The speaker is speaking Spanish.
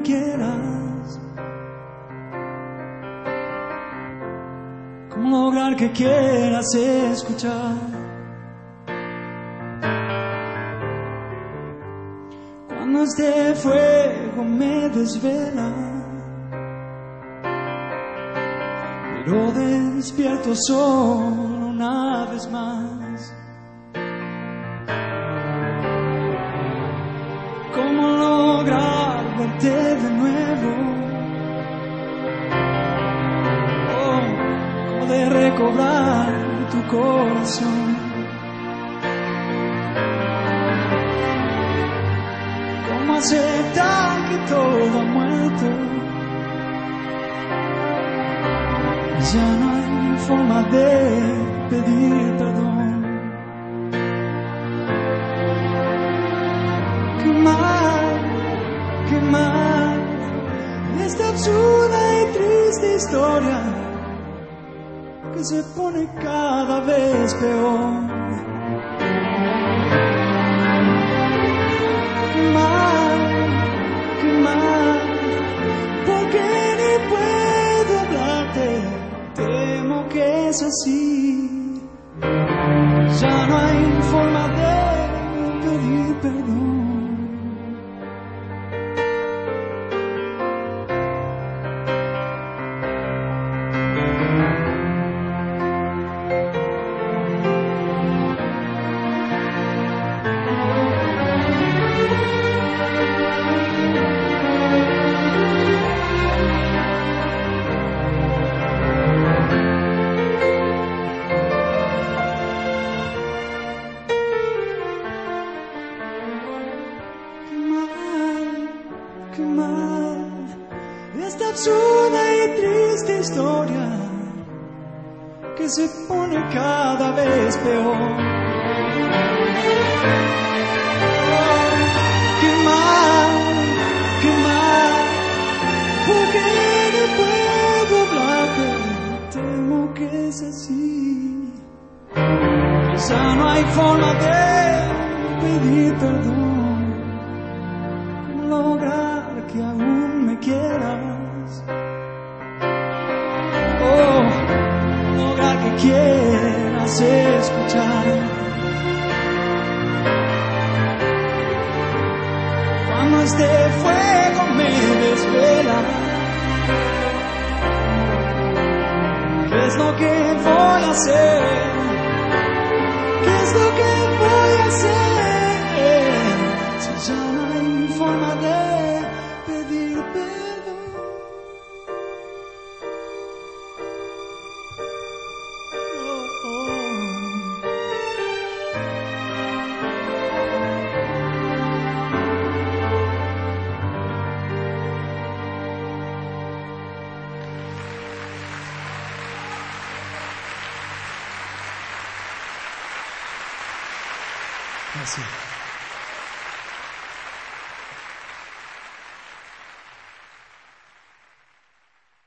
quieras. ¿Cómo lograr que quieras escuchar? Cuando este fuego me desvela, pero despierto solo una vez más. ¿Cómo lograr verte de nuevo? Oh, ¿cómo de recobrar tu corazón? ¿Cómo aceptar que todo ha muerto? Ya no hay forma de pedir perdón. Qué mal, esta absurda y triste historia que se pone cada vez peor. Qué mal, porque ni puedo hablarte, temo que es así. Ya no hay forma de pedir perdón. Qué mal, esta absurda y triste historia que se pone cada vez peor. Oh, qué mal, porque no puedo hablarte, temo que es así. Ya no hay forma de pedir perdón. Lograr que aún me quieras. Oh, lograr que quieras escuchar. Cuando este fuego me desvela, ¿qué es lo que voy a hacer? ¿Qué es lo que voy a hacer? Si ya no hay forma de pedir perdón. Oh, oh. Gracias.